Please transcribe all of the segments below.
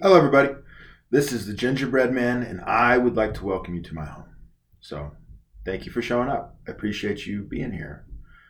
Hello, everybody. This is the Gingerbread Man, and I would like to welcome you to my home. So, thank you for showing up. I appreciate you being here.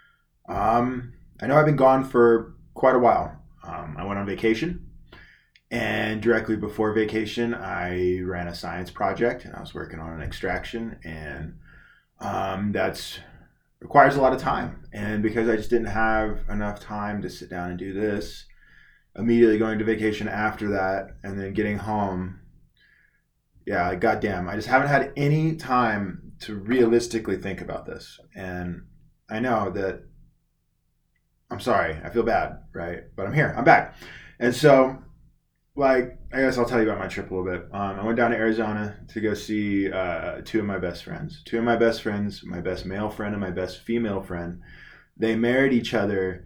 I know I've been gone for quite a while. I went on vacation, and directly before vacation, I ran a science project, and I was working on an extraction, and that's requires a lot of time. And because I just didn't have enough time to sit down and do this, immediately going to vacation after that, and then getting home. Yeah, goddamn, I just haven't had any time to realistically think about this. And I know that I'm sorry, I feel bad, right? But I'm here, I'm back. And so, I guess I'll tell you about my trip a little bit. I went down to Arizona to go see two of my best friends. Two of my best friends, my best male friend and my best female friend, they married each other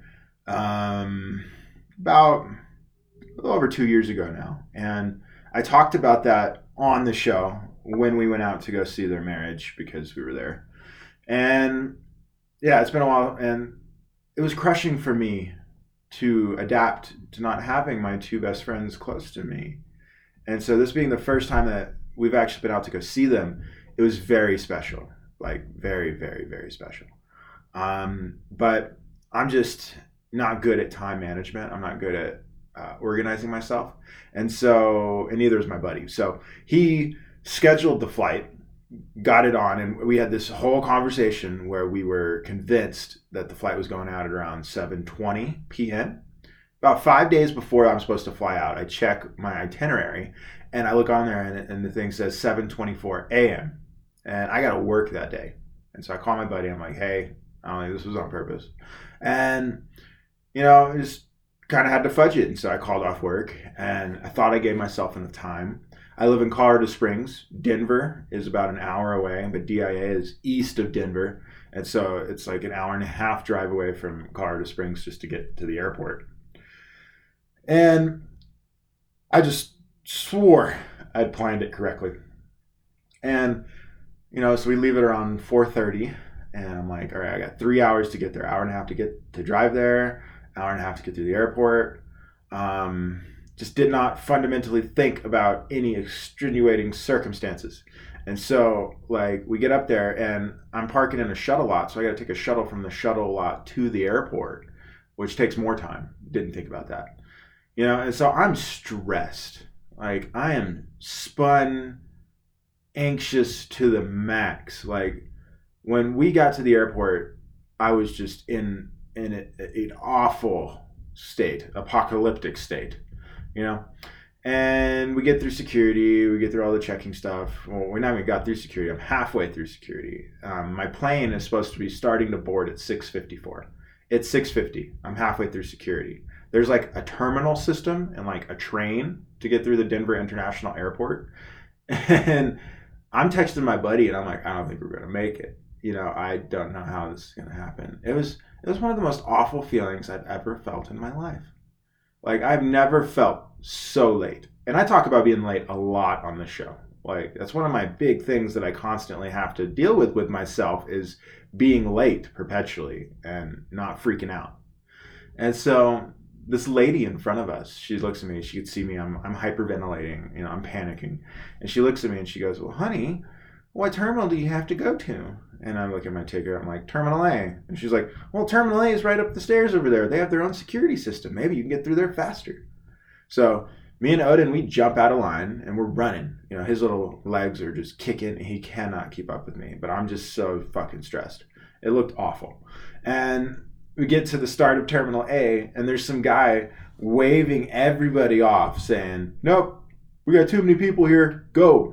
about a little over 2 years ago now. And I talked about that on the show when we went out to go see their marriage because we were there. And yeah, it's been a while, and it was crushing for me to adapt to not having my two best friends close to me. And so this being the first time that we've actually been out to go see them, it was very special. Like very, very, very special. But I'm just not good at time management. I'm not good at organizing myself. And neither is my buddy. So he scheduled the flight, got it on, and we had this whole conversation where we were convinced that the flight was going out at around 7:20 p.m. About 5 days before I'm supposed to fly out, I check my itinerary and I look on there, and the thing says 7:24 a.m. And I got to work that day. And so I call my buddy. I'm like, hey, I don't think this was on purpose. And, just kind of had to fudge it. And so I called off work, and I thought I gave myself enough time. I live in Colorado Springs. Denver is about an hour away, but DIA is east of Denver. And so it's like an hour and a half drive away from Colorado Springs just to get to the airport. And I just swore I'd planned it correctly. And, so we leave it around 4:30, and I'm like, all right, I got 3 hours to get there, hour and a half to get to drive there, hour and a half to get to the airport. Just did not fundamentally think about any extenuating circumstances. And so, we get up there, and I'm parking in a shuttle lot, so I got to take a shuttle from the shuttle lot to the airport, which takes more time. Didn't think about that. And so I'm stressed. I am spun, anxious to the max. When we got to the airport, I was just in an awful state, apocalyptic state, And we get through security, we get through all the checking stuff. Well, we not even got through security. I'm halfway through security. My plane is supposed to be starting to board at 6:54. It's 6:50. I'm halfway through security. There's a terminal system and a train to get through the Denver International Airport. And I'm texting my buddy, and I'm like, I don't think we're going to make it. I don't know how this is going to happen. It was one of the most awful feelings I've ever felt in my life. I've never felt so late. And I talk about being late a lot on the show. That's one of my big things that I constantly have to deal with myself is being late perpetually and not freaking out. And so this lady in front of us, she looks at me, she could see me, I'm hyperventilating, I'm panicking. And she looks at me and she goes, well, honey, what terminal do you have to go to? And I look at my ticket, I'm like, Terminal A. And she's like, well, Terminal A is right up the stairs over there. They have their own security system. Maybe you can get through there faster. So me and Odin, we jump out of line and we're running. His little legs are just kicking. He cannot keep up with me, but I'm just so fucking stressed. It looked awful. And we get to the start of Terminal A, and there's some guy waving everybody off saying, nope, we got too many people here. Go.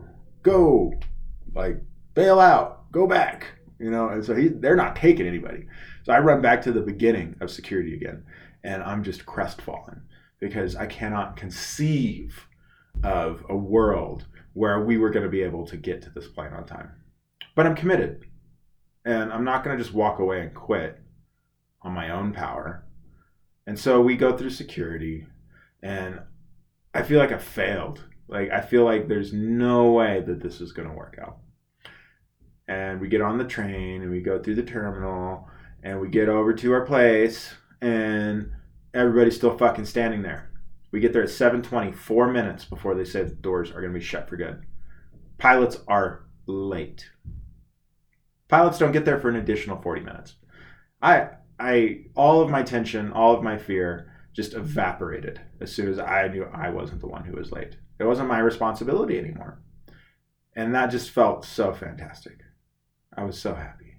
Bail out. Go back. And so they're not taking anybody. So I run back to the beginning of security again, and I'm just crestfallen because I cannot conceive of a world where we were going to be able to get to this plane on time. But I'm committed, and I'm not going to just walk away and quit on my own power. And so we go through security, and I feel like I failed. I feel like there's no way that this is going to work out. And we get on the train, and we go through the terminal, and we get over to our place, and everybody's still fucking standing there. We get there at 7:20, 4 minutes before they say the doors are going to be shut for good. Pilots are late. Pilots don't get there for an additional 40 minutes. All of my tension, all of my fear just evaporated as soon as I knew I wasn't the one who was late. It wasn't my responsibility anymore. And that just felt so fantastic. I was so happy.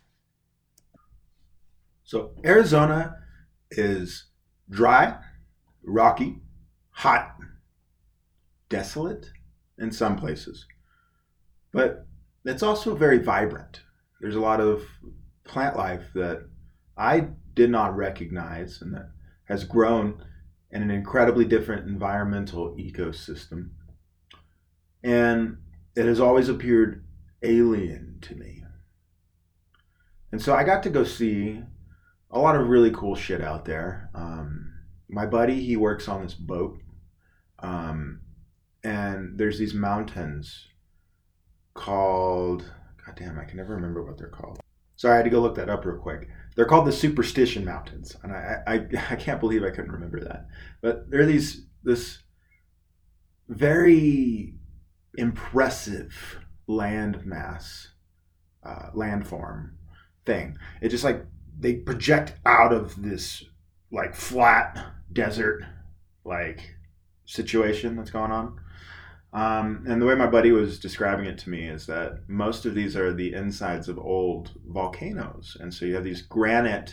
So Arizona is dry, rocky, hot, desolate in some places. But it's also very vibrant. There's a lot of plant life that I did not recognize and that has grown in an incredibly different environmental ecosystem. And it has always appeared alien to me. And so I got to go see a lot of really cool shit out there. My buddy, he works on this boat. And there's these mountains called, goddamn, I can never remember what they're called. Sorry, I had to go look that up real quick. They're called the Superstition Mountains. And I can't believe I couldn't remember that. But they're this very impressive landform thing. It just like, they project out of this like flat desert like situation that's going on. And the way my buddy was describing it to me is that most of these are the insides of old volcanoes. And so you have these granite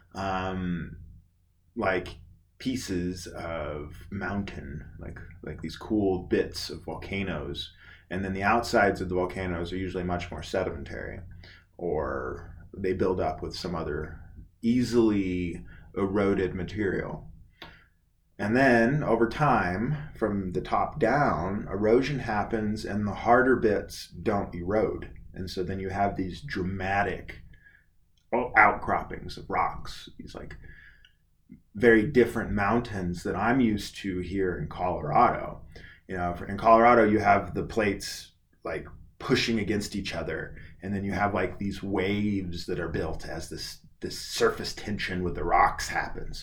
like pieces of mountain, like these cool bits of volcanoes. And then the outsides of the volcanoes are usually much more sedimentary, or they build up with some other easily eroded material. And then over time, from the top down, erosion happens and the harder bits don't erode. And so then you have these dramatic outcroppings of rocks, these like very different mountains that I'm used to here in Colorado. You know, in Colorado, you have the plates like pushing against each other, and then you have like these waves that are built as this surface tension with the rocks happens.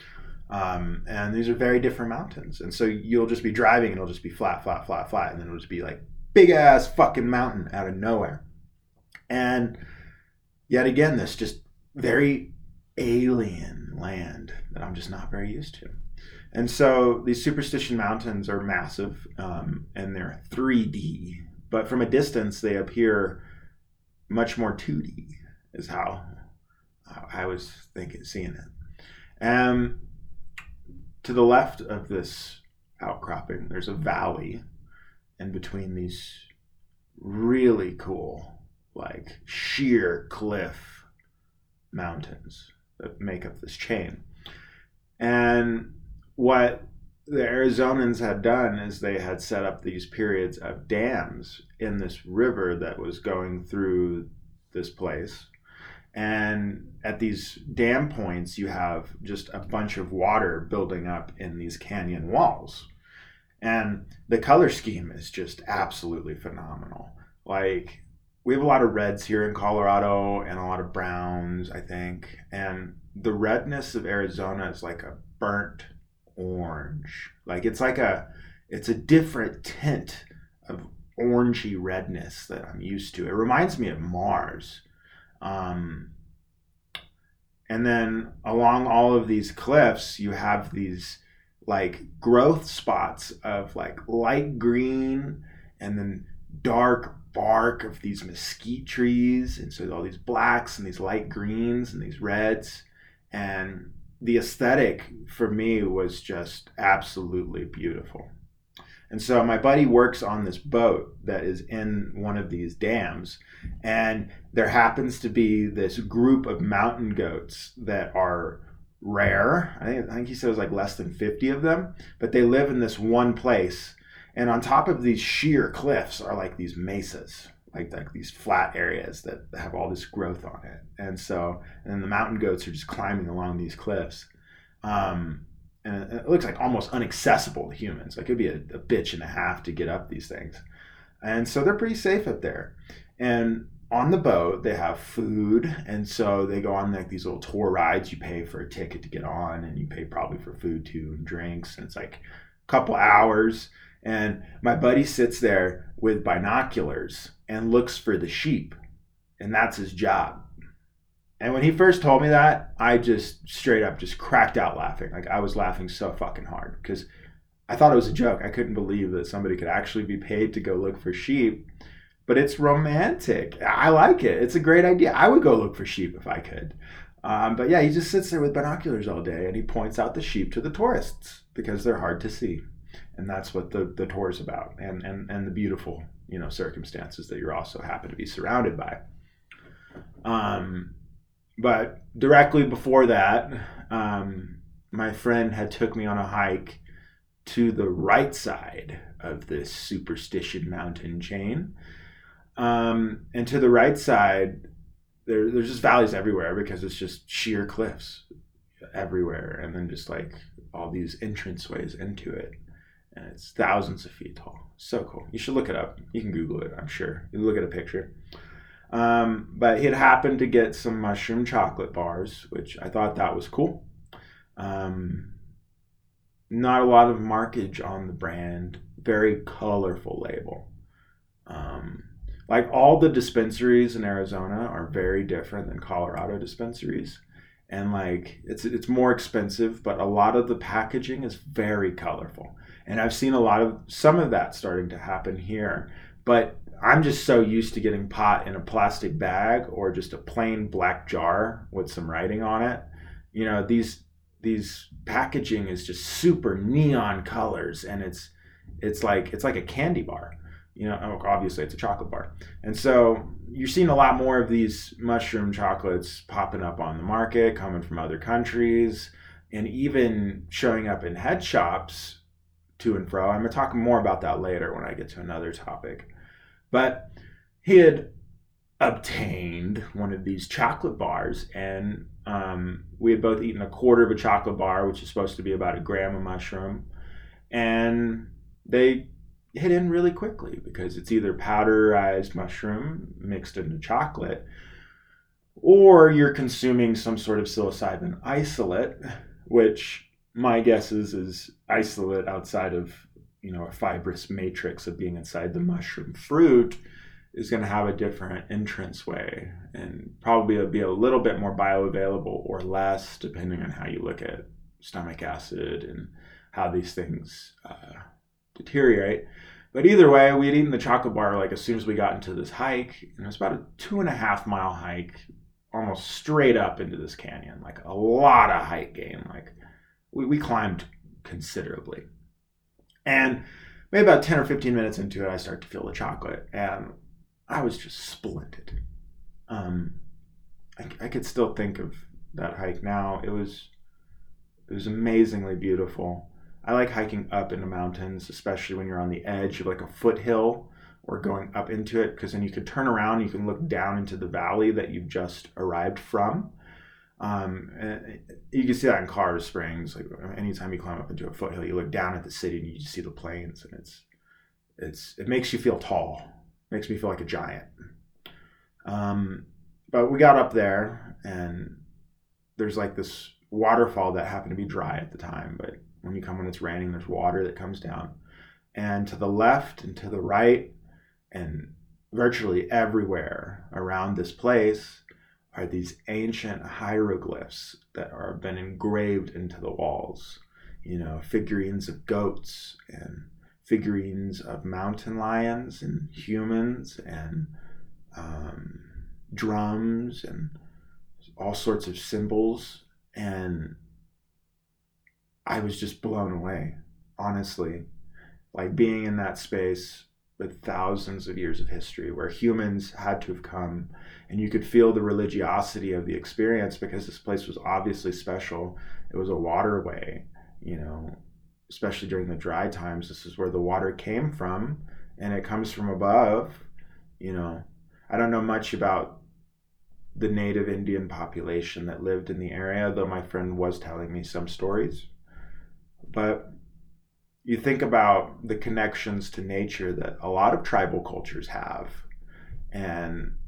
And these are very different mountains. And so you'll just be driving and it'll just be flat, flat, flat, flat. And then it'll just be like big ass fucking mountain out of nowhere. And yet again, this just very alien land that I'm just not very used to. And so these Superstition Mountains are massive, and they're 3D, but from a distance, they appear much more 2D is how I was seeing it. To the left of this outcropping, there's a valley in between these really cool, like sheer cliff mountains that make up this chain. And what the Arizonans had done is they had set up these periods of dams in this river that was going through this place. And at these dam points, you have just a bunch of water building up in these canyon walls. And the color scheme is just absolutely phenomenal. Like, we have a lot of reds here in Colorado and a lot of browns, I think. And the redness of Arizona is like a burnt orange. Like, it's a different tint of orangey redness that I'm used to. It reminds me of Mars. And then along all of these cliffs, you have these like growth spots of like light green and then dark bark of these mesquite trees. And so all these blacks and these light greens and these reds. And the aesthetic for me was just absolutely beautiful. And so my buddy works on this boat that is in one of these dams, and there happens to be this group of mountain goats that are rare. I think he said it was like less than 50 of them, but they live in this one place. And on top of these sheer cliffs are like these mesas, like these flat areas that have all this growth on it. And then the mountain goats are just climbing along these cliffs. And it looks like almost inaccessible to humans. Like, it'd be a bitch and a half to get up these things. And so they're pretty safe up there. And on the boat, they have food, and so they go on like these little tour rides. You pay for a ticket to get on, and you pay probably for food too and drinks, and it's like a couple hours. And my buddy sits there with binoculars and looks for the sheep, and that's his job. And when he first told me that, I just straight up just cracked out laughing. Like I was laughing so fucking hard because I thought it was a joke. I couldn't believe that somebody could actually be paid to go look for sheep. But it's romantic. I like it. It's a great idea. I would go look for sheep if I could. But yeah, he just sits there with binoculars all day and he points out the sheep to the tourists because they're hard to see. And that's what the tour is about, and the beautiful, circumstances that you're also happy to be surrounded by. But directly before that, my friend had took me on a hike to the right side of this Superstition mountain chain. And to the right side, there's just valleys everywhere because it's just sheer cliffs everywhere. And then just like all these entranceways into it. And it's thousands of feet tall. So cool. You should look it up. You can Google it, I'm sure. You look at a picture. But it happened to get some mushroom chocolate bars, which I thought that was cool. Not a lot of markage on the brand. Very colorful label. Like all the dispensaries in Arizona are very different than Colorado dispensaries. And like it's more expensive, but a lot of the packaging is very colorful. And I've seen some of that starting to happen here. But I'm just so used to getting pot in a plastic bag or just a plain black jar with some writing on it. These packaging is just super neon colors, and it's like a candy bar. Obviously it's a chocolate bar. And so you're seeing a lot more of these mushroom chocolates popping up on the market, coming from other countries, and even showing up in head shops to and fro. I'm going to talk more about that later when I get to another topic. But he had obtained one of these chocolate bars, and we had both eaten a quarter of a chocolate bar, which is supposed to be about a gram of mushroom, and they hit in really quickly because it's either powderized mushroom mixed into chocolate, or you're consuming some sort of psilocybin isolate, which my guess is isolate outside of a fibrous matrix of being inside the mushroom fruit is going to have a different entranceway and probably be a little bit more bioavailable or less, depending on how you look at stomach acid and how these things deteriorate. But either way, we had eaten the chocolate bar like as soon as we got into this hike, and it was about a 2.5 mile hike, almost straight up into this canyon, like a lot of height gain. Like we climbed considerably. And maybe about 10 or 15 minutes into it, I start to feel the chocolate, and I was just splendid. I could still think of that hike now. It was amazingly beautiful. I like hiking up into mountains, especially when you're on the edge of like a foothill or going up into it, because then you can turn around, you can look down into the valley that you've just arrived from. And you can see that in Colorado Springs. Like anytime you climb up into a foothill, you look down at the city and you just see the plains, and it makes you feel tall. It makes me feel like a giant. But we got up there, and there's like this waterfall that happened to be dry at the time, but when it's raining, there's water that comes down. And to the left and to the right and virtually everywhere around this place are these ancient hieroglyphs that have been engraved into the walls. Figurines of goats and figurines of mountain lions and humans and drums and all sorts of symbols. And I was just blown away, honestly. Like being in that space with thousands of years of history where humans had to have come, and you could feel the religiosity of the experience because this place was obviously special. It was a waterway, especially during the dry times. This is where the water came from, and it comes from above. I don't know much about the native Indian population that lived in the area, though my friend was telling me some stories. But you think about the connections to nature that a lot of tribal cultures have. And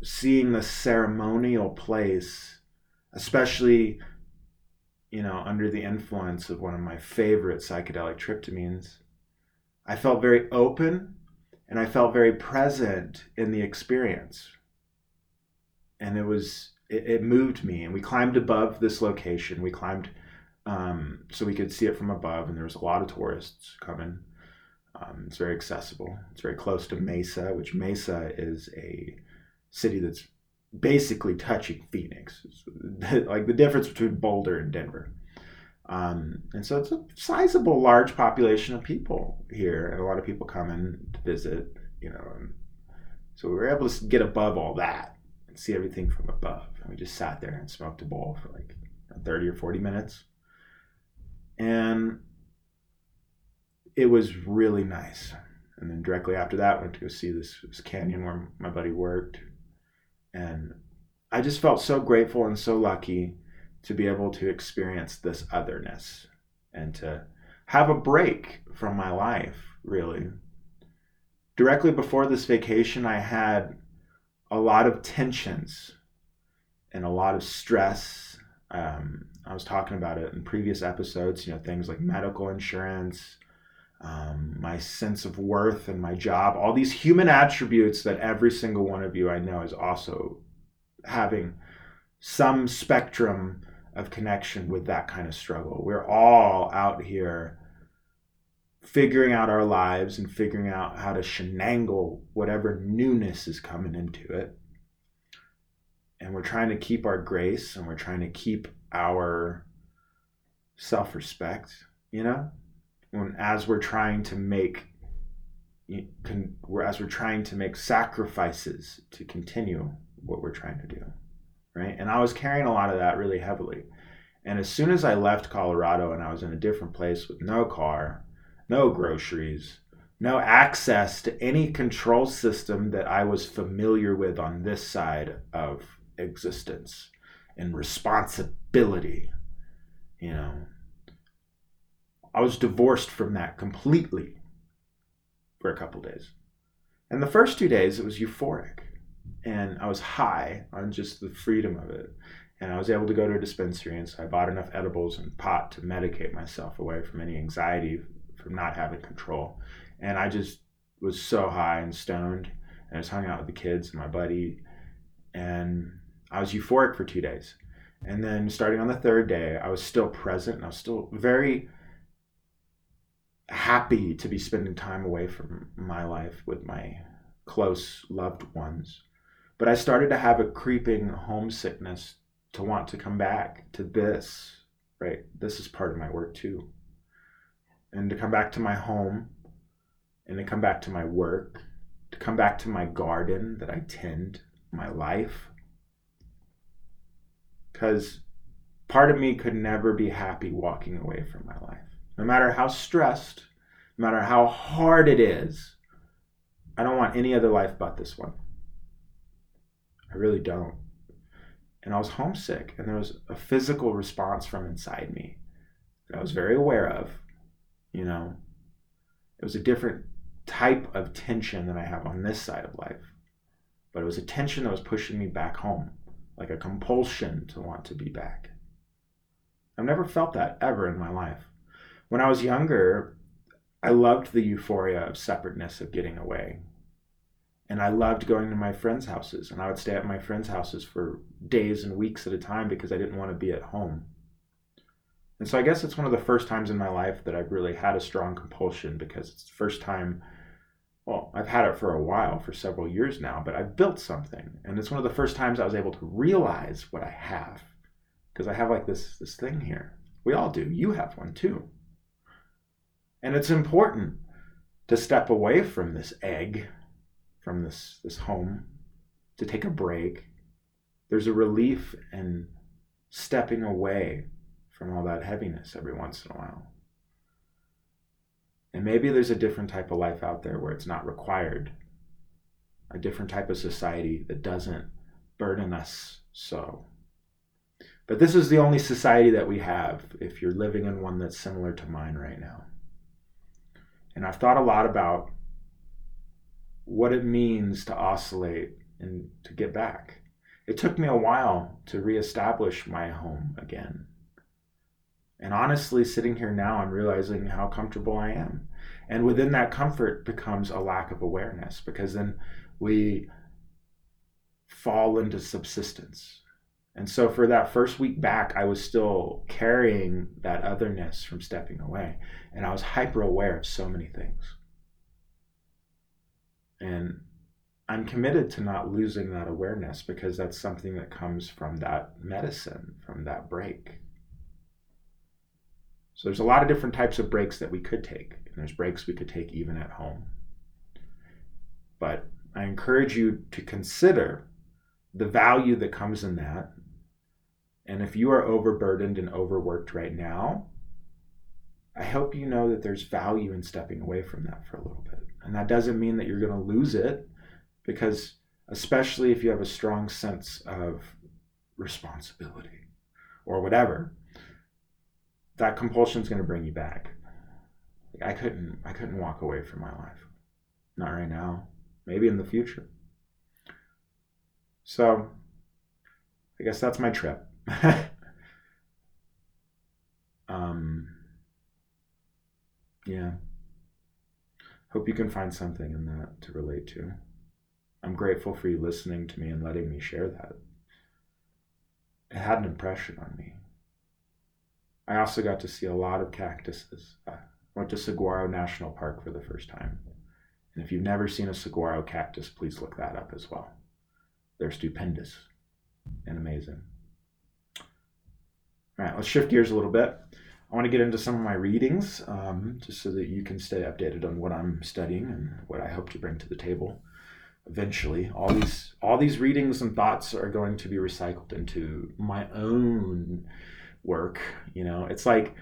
seeing the ceremonial place, especially, under the influence of one of my favorite psychedelic tryptamines, I felt very open and I felt very present in the experience. And it moved me. And we climbed above this location. We climbed so we could see it from above, and there was a lot of tourists coming. It's very accessible. It's very close to Mesa, which Mesa is a city that's basically touching Phoenix. It's like the difference between Boulder and Denver. And so it's a sizable, large population of people here, and a lot of people come in to visit, And so we were able to get above all that and see everything from above. And we just sat there and smoked a bowl for like 30 or 40 minutes. And it was really nice. And then directly after that, I went to go see this canyon where my buddy worked. And I just felt so grateful and so lucky to be able to experience this otherness and to have a break from my life, really. Directly before this vacation, I had a lot of tensions and a lot of stress. I was talking about it in previous episodes, things like medical insurance, my sense of worth and my job, all these human attributes that every single one of you I know is also having some spectrum of connection with that kind of struggle. We're all out here figuring out our lives and figuring out how to shenangle whatever newness is coming into it. And we're trying to keep our grace, and we're trying to keep our self-respect, as we're trying to make sacrifices to continue what we're trying to do, right? And I was carrying a lot of that really heavily. And as soon as I left Colorado and I was in a different place with no car, no groceries, no access to any control system that I was familiar with on this side of existence and responsibility, I was divorced from that completely for a couple days. And the first 2 days, it was euphoric. And I was high on just the freedom of it. And I was able to go to a dispensary, and so I bought enough edibles and pot to medicate myself away from any anxiety from not having control. And I just was so high and stoned, and I was hung out with the kids and my buddy, and I was euphoric for 2 days. And then starting on the third day, I was still present, and I was still very happy to be spending time away from my life with my close loved ones. But I started to have a creeping homesickness to want to come back to this, right? This is part of my work too. And to come back to my home, and to come back to my work, to come back to my garden that I tend, my life. Because part of me could never be happy walking away from my life. No matter how stressed, no matter how hard it is, I don't want any other life but this one. I really don't. And I was homesick, and there was a physical response from inside me that I was very aware of. It was a different type of tension than I have on this side of life. But it was a tension that was pushing me back home, like a compulsion to want to be back. I've never felt that ever in my life. When I was younger, I loved the euphoria of separateness, of getting away. And I loved going to my friends' houses, and I would stay at my friends' houses for days and weeks at a time because I didn't want to be at home. And so I guess it's one of the first times in my life that I've really had a strong compulsion, because it's the first time, well, I've had it for a while, for several years now, but I've built something. And it's one of the first times I was able to realize what I have, because I have like this thing here. We all do. You have one too. And it's important to step away from this egg, from this home, to take a break. There's a relief in stepping away from all that heaviness every once in a while. And maybe there's a different type of life out there where it's not required, a different type of society that doesn't burden us so. But this is the only society that we have if you're living in one that's similar to mine right now. And I've thought a lot about what it means to oscillate and to get back. It took me a while to reestablish my home again. And honestly, sitting here now, I'm realizing how comfortable I am. And within that comfort becomes a lack of awareness, because then we fall into subsistence. And so for that first week back, I was still carrying that otherness from stepping away. And I was hyper aware of so many things. And I'm committed to not losing that awareness, because that's something that comes from that medicine, from that break. So there's a lot of different types of breaks that we could take. And there's breaks we could take even at home. But I encourage you to consider the value that comes in that. And if you are overburdened and overworked right now, I hope you know that there's value in stepping away from that for a little bit. And that doesn't mean that you're going to lose it, because especially if you have a strong sense of responsibility or whatever, that compulsion is going to bring you back. I couldn't walk away from my life. Not right now. Maybe in the future. So I guess that's my trip. Yeah. Hope you can find something in that to relate to. I'm grateful for you listening to me and letting me share that. It had an impression on me. I also got to see a lot of cactuses. I went to Saguaro National Park for the first time. And if you've never seen a saguaro cactus, please look that up as well. They're stupendous and amazing. All right, let's shift gears a little bit. I want to get into some of my readings, just so that you can stay updated on what I'm studying and what I hope to bring to the table. Eventually, all these readings and thoughts are going to be recycled into my own work. You know, it's like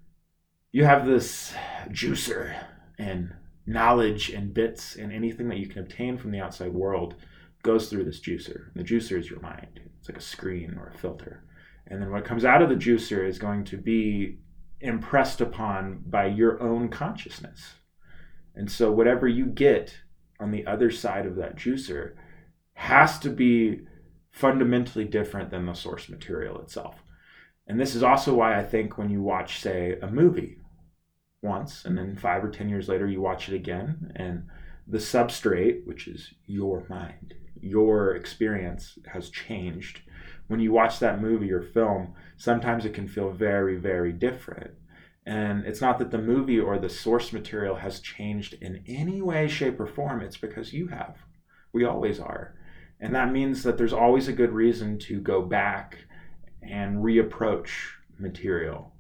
you have this juicer, and knowledge and bits and anything that you can obtain from the outside world goes through this juicer. And the juicer is your mind. It's like a screen or a filter. And then what comes out of the juicer is going to be impressed upon by your own consciousness. And so whatever you get on the other side of that juicer has to be fundamentally different than the source material itself. And this is also why I think when you watch, say, a movie once, and then 5 or 10 years later you watch it again, and the substrate, which is your mind, your experience, has changed. When you watch that movie or film, sometimes it can feel very, very different. And it's not that the movie or the source material has changed in any way, shape, or form. It's because you have. We always are. And that means that there's always a good reason to go back and reapproach material.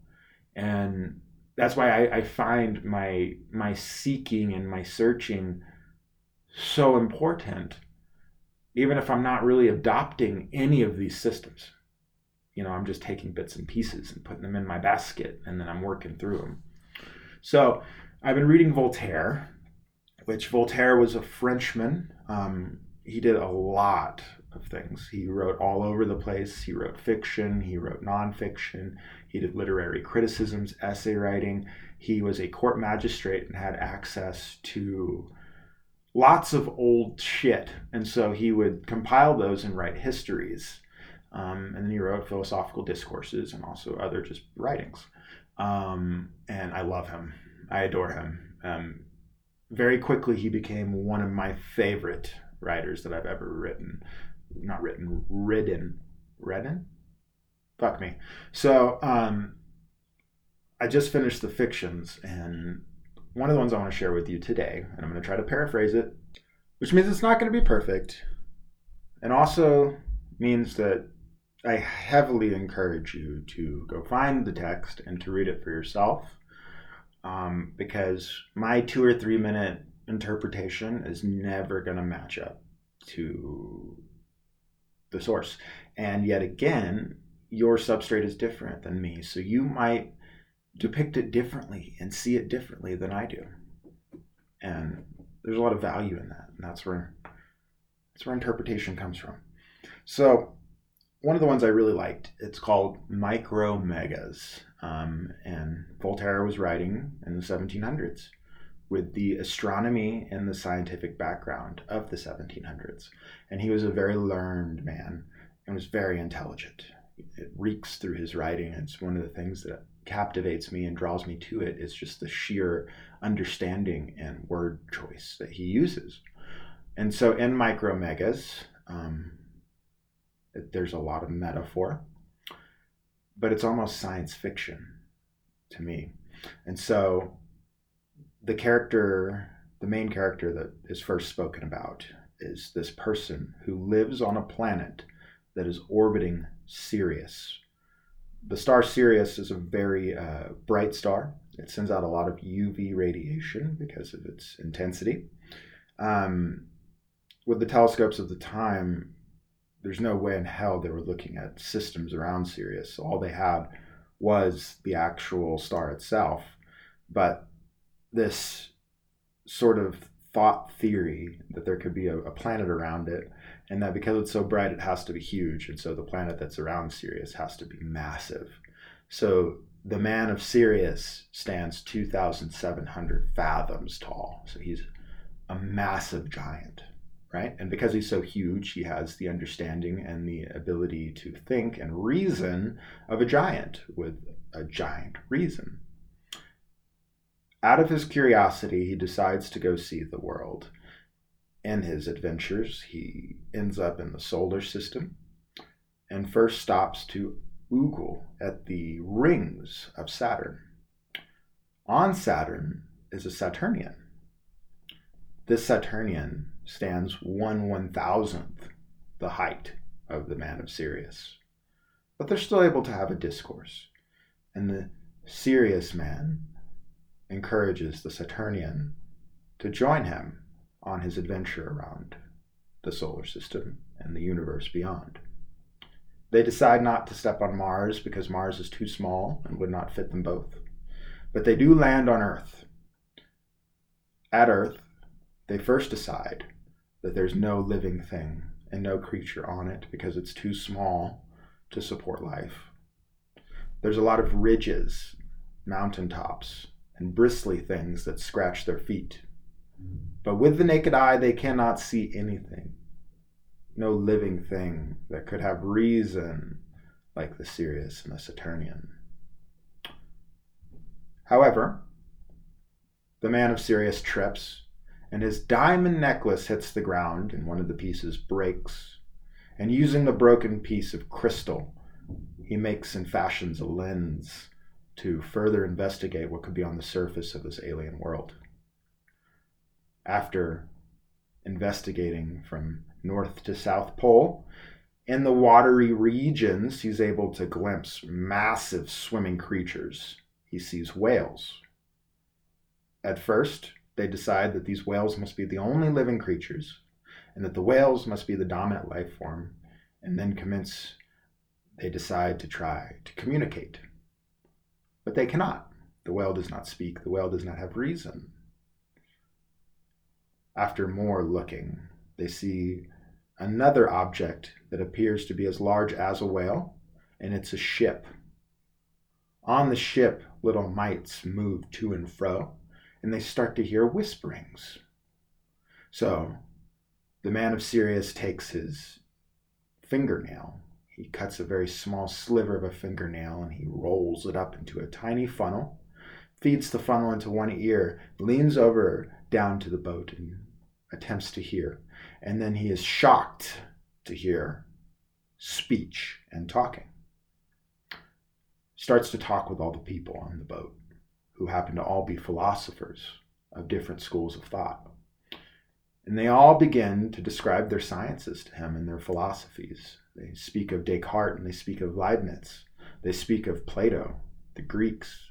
And that's why I find my seeking and my searching so important, even if I'm not really adopting any of these systems. You know, I'm just taking bits and pieces and putting them in my basket, and then I'm working through them. So I've been reading Voltaire, which Voltaire was a Frenchman. He did a lot of things. He wrote all over the place. He wrote fiction. He wrote nonfiction. He did literary criticisms, essay writing. He was a court magistrate and had access to lots of old shit. And so he would compile those and write histories. And then he wrote philosophical discourses and also other just writings. And I love him. I adore him. Very quickly, he became one of my favorite writers that I've ever written. Not written, ridden. Redden? Fuck me. So I just finished the fictions, and one of the ones I want to share with you today, and I'm going to try to paraphrase it, which means it's not going to be perfect, and also means that I heavily encourage you to go find the text and to read it for yourself, because my 2 or 3 minute interpretation is never going to match up to the source. And yet again, your substrate is different than me, so you might depict it differently and see it differently than I do. And there's a lot of value in that, and that's where interpretation comes from. So one of the ones I really liked, it's called Micromegas, and Voltaire was writing in the 1700s, with the astronomy and the scientific background of the 1700s. And he was a very learned man and was very intelligent. It reeks through his writing. It's one of the things that captivates me and draws me to it is just the sheer understanding and word choice that he uses. And so in Micromegas, there's a lot of metaphor, but it's almost science fiction to me. And so the main character that is first spoken about is this person who lives on a planet that is orbiting Sirius. The star Sirius is a very bright star. It sends out a lot of UV radiation because of its intensity. With the telescopes of the time, there's no way in hell they were looking at systems around Sirius. All they had was the actual star itself. But this sort of thought theory that there could be a planet around it, and that because it's so bright, it has to be huge. And so the planet that's around Sirius has to be massive. So the man of Sirius stands 2,700 fathoms tall. So he's a massive giant, right? And because he's so huge, he has the understanding and the ability to think and reason of a giant with a giant reason. Out of his curiosity, he decides to go see the world. In his adventures, he ends up in the solar system and first stops to oogle at the rings of Saturn. On Saturn is a Saturnian. This Saturnian stands 1/1000th the height of the man of Sirius. But they're still able to have a discourse. And the Sirius man encourages the Saturnian to join him on his adventure around the solar system and the universe beyond. They decide not to step on Mars because Mars is too small and would not fit them both. But they do land on Earth. At Earth, they first decide that there's no living thing and no creature on it because it's too small to support life. There's a lot of ridges, mountaintops, and bristly things that scratch their feet. But with the naked eye, they cannot see anything. No living thing that could have reason like the Sirius and the Saturnian. However, the man of Sirius trips, and his diamond necklace hits the ground, and one of the pieces breaks. And using the broken piece of crystal, he makes and fashions a lens to further investigate what could be on the surface of this alien world. After investigating from north to south pole, in the watery regions, he's able to glimpse massive swimming creatures. He sees whales. At first, they decide that these whales must be the only living creatures, and that the whales must be the dominant life form, and then they decide to try to communicate. But they cannot. The whale does not speak. The whale does not have reason. After more looking, they see another object that appears to be as large as a whale, and it's a ship. On the ship, little mites move to and fro, and they start to hear whisperings. So the man of Sirius takes his fingernail. He cuts a very small sliver of a fingernail and he rolls it up into a tiny funnel, feeds the funnel into one ear, leans over down to the boat and attempts to hear. And then he is shocked to hear speech and talking. Starts to talk with all the people on the boat, who happen to all be philosophers of different schools of thought. And they all begin to describe their sciences to him and their philosophies. They speak of Descartes and they speak of Leibniz. They speak of Plato, the Greeks.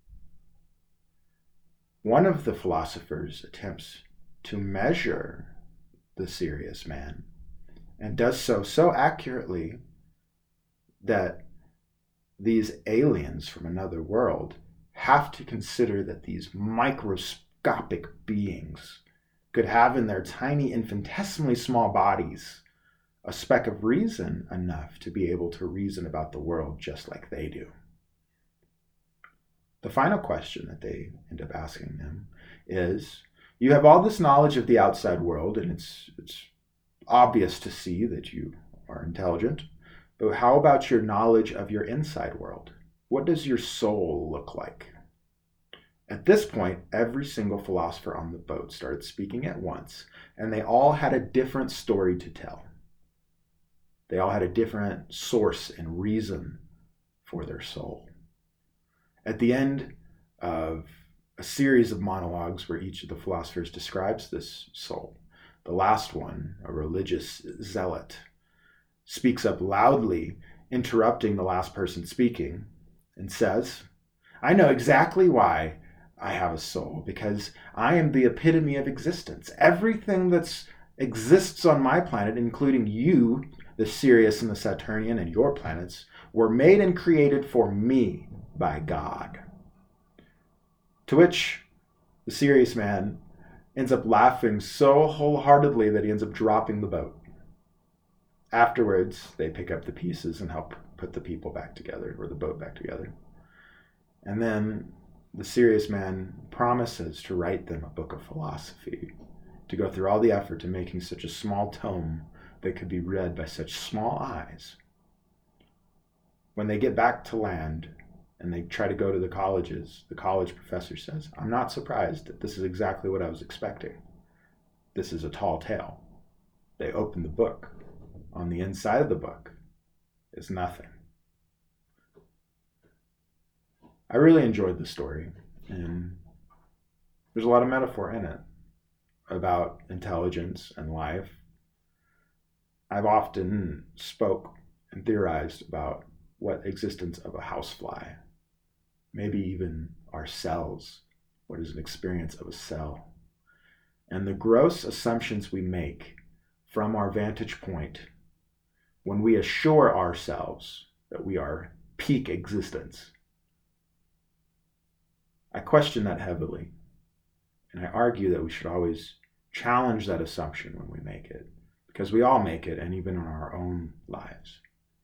One of the philosophers attempts to measure the Sirius man and does so accurately that these aliens from another world have to consider that these microscopic beings could have in their tiny, infinitesimally small bodies a speck of reason enough to be able to reason about the world just like they do. The final question that they end up asking them is, you have all this knowledge of the outside world, and it's obvious to see that you are intelligent, but how about your knowledge of your inside world? What does your soul look like? At this point, every single philosopher on the boat started speaking at once, and they all had a different story to tell. They all had a different source and reason for their soul. At the end of a series of monologues where each of the philosophers describes this soul, the last one, a religious zealot, speaks up loudly, interrupting the last person speaking, and says, I know exactly why I have a soul, because I am the epitome of existence. Everything that exists on my planet, including you, the Sirius and the Saturnian and your planets, were made and created for me by God. To which the serious man ends up laughing so wholeheartedly that he ends up dropping the boat. Afterwards, they pick up the pieces and help put the people back together, or the boat back together. And then the serious man promises to write them a book of philosophy, to go through all the effort to making such a small tome that could be read by such small eyes. When they get back to land and they try to go to the colleges, the college professor says, I'm not surprised that this is exactly what I was expecting. This is a tall tale. They open the book. On the inside of the book is nothing. I really enjoyed the story, and there's a lot of metaphor in it about intelligence and life. I've often spoke and theorized about what existence of a housefly, maybe even our cells, what is an experience of a cell, and the gross assumptions we make from our vantage point when we assure ourselves that we are peak existence. I question that heavily, and I argue that we should always challenge that assumption when we make it, because we all make it, and even in our own lives.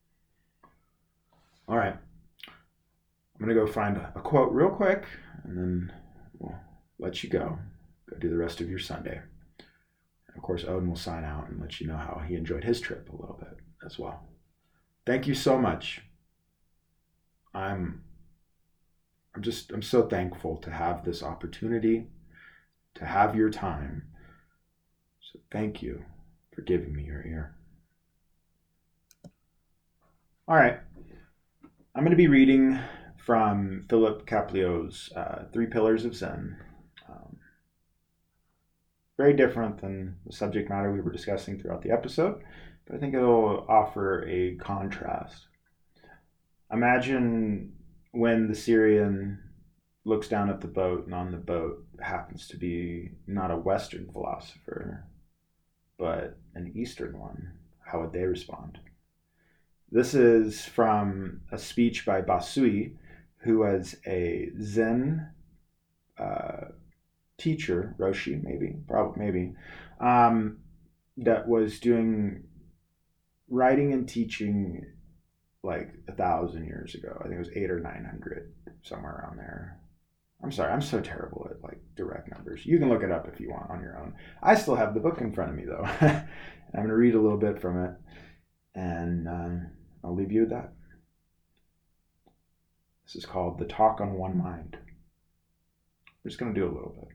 All right, I'm going to go find a quote real quick, and then we'll let you go. Go do the rest of your Sunday. And of course, Odin will sign out and let you know how he enjoyed his trip a little bit as well. Thank you so much. I'm so thankful to have this opportunity, to have your time. So thank you for giving me your ear. All right. I'm going to be reading from Philip Caplio's Three Pillars of Zen. Very different than the subject matter we were discussing throughout the episode, but I think it'll offer a contrast. Imagine when the Syrian looks down at the boat, and on the boat happens to be not a Western philosopher, but an Eastern one. How would they respond? This is from a speech by Basui, who was a Zen teacher, Roshi, maybe, that was doing writing and teaching like 1,000 years ago. I think it was 800 or 900, somewhere around there. I'm sorry, I'm so terrible at like direct numbers. You can look it up if you want on your own. I still have the book in front of me though. I'm going to read a little bit from it, and I'll leave you with that. This is called The Talk on One Mind. We're just going to do a little bit.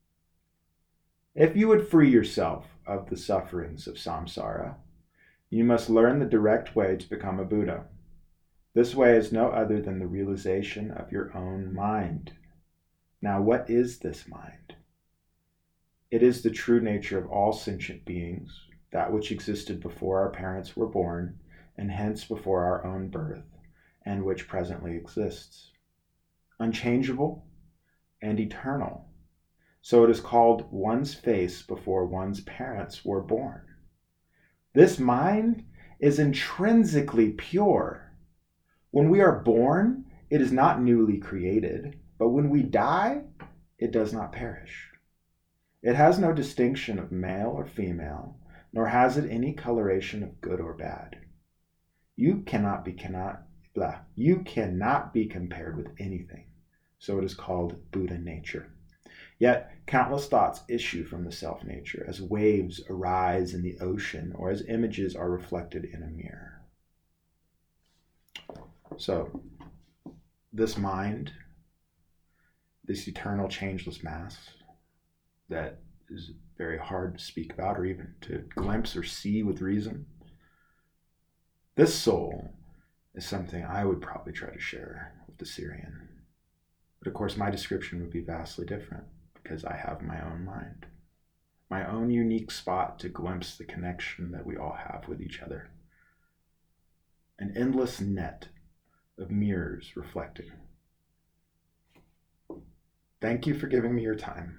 If you would free yourself of the sufferings of samsara, you must learn the direct way to become a Buddha. This way is no other than the realization of your own mind. Now, what is this mind? It is the true nature of all sentient beings, that which existed before our parents were born, and hence before our own birth, and which presently exists. Unchangeable and eternal. So it is called one's face before one's parents were born. This mind is intrinsically pure. When we are born, it is not newly created, but when we die, it does not perish. It has no distinction of male or female, nor has it any coloration of good or bad. You cannot be compared with anything, so it is called Buddha nature. Yet countless thoughts issue from the self-nature as waves arise in the ocean or as images are reflected in a mirror. So this mind, this eternal changeless mass that is very hard to speak about or even to glimpse or see with reason, this soul is something I would probably try to share with the Syrian. But of course my description would be vastly different because I have my own mind, my own unique spot to glimpse the connection that we all have with each other. An endless net of mirrors reflecting. Thank you for giving me your time.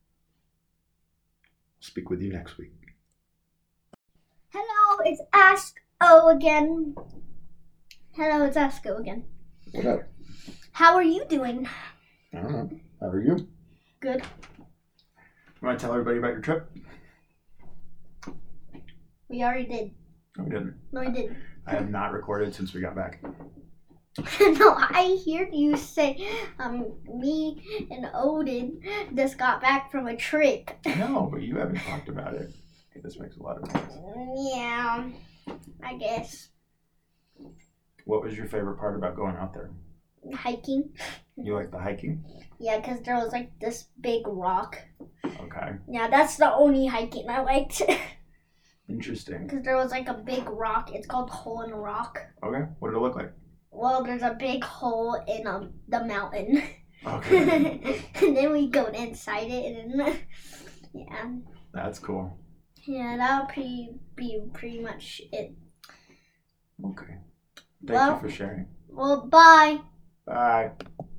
I'll speak with you next week. Hello, it's Ask O again. Hello, it's Ask O again. What up? How are you doing? I don't know. How are you? Good. You want to tell everybody about your trip? We already did. No, we didn't. No, we didn't. I have not recorded since we got back. No, I heard you say, me and Odin just got back from a trip. No, but you haven't talked about it. Okay, this makes a lot of sense. Yeah, I guess. What was your favorite part about going out there? Hiking. You like the hiking? Yeah, because there was like this big rock. Okay. Yeah, that's the only hiking I liked. Interesting. Because there was like a big rock. It's called Hole in the Rock. Okay. What did it look like? Well, there's a big hole in the mountain. Okay. And then we go inside it, and then, yeah. That's cool. Yeah, that'll be pretty much it. Okay. Thank you for sharing. Well, bye. Bye.